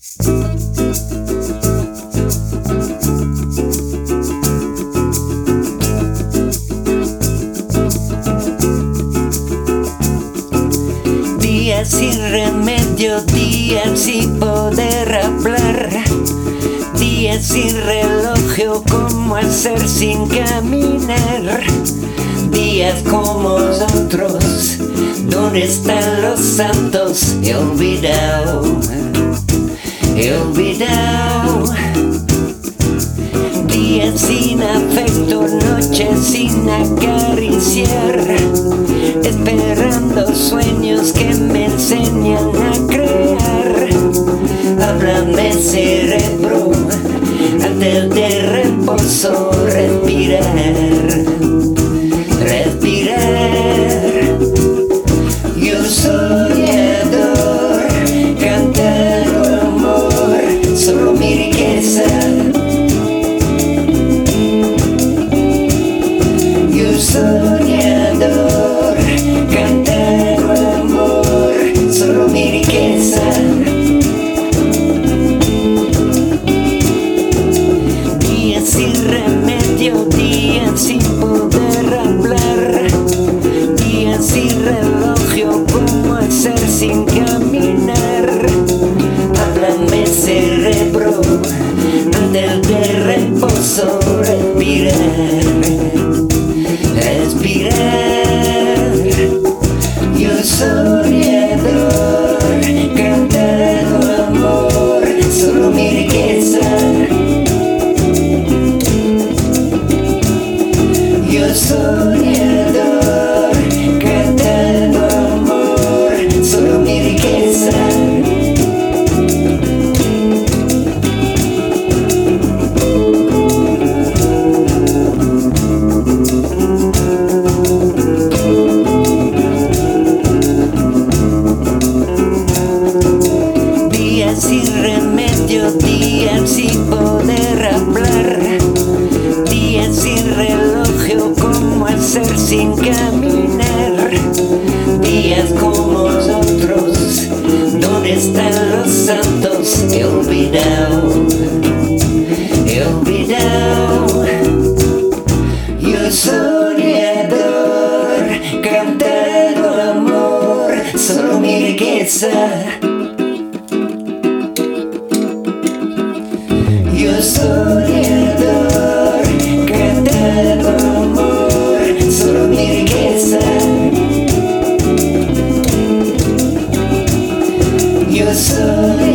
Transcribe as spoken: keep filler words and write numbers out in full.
Días sin remedio, días sin poder hablar, días sin reloj, cómo hacer sin caminar, días como otros, ¿dónde están los santos? He olvidado, he olvidado. Días sin afecto, noches sin acariciar, esperando sueños que me enseñan a crear. Háblame cerebro, antes de reposo, respirar, respirar. Yo soñador, cantando amor, solo mi riqueza. Yo soñador, cantando amor, solo mi riqueza. Días sin remedio, días sin poder hablar, días sin reloj, cómo hacer sin caminar. Háblame cerebro, antes de reposo, respirar, respirar. Yo soñador, cantando amor, solo mi riqueza. Yo soñador, cantando amor, solo mi riqueza. Días sin remedio, días sin poder hablar, días sin reloj, cómo hacer sin caminar, días como otros, ¿dónde están los santos? He olvidado, he olvidado. Yo soñador, cantando amor, solo mi riqueza. Yo soñador, cantando amor, solo mi riqueza. Yo soy